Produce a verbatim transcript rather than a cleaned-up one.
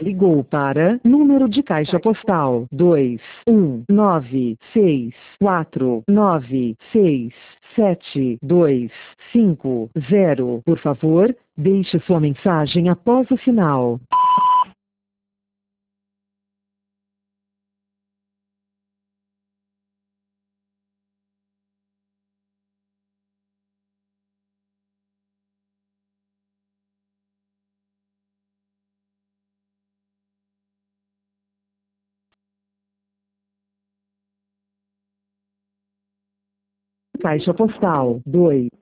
ligou para número de caixa postal dois um nove seis quatro nove seis sete dois cinco zero. Por favor, deixe sua mensagem após o sinal. Caixa postal dois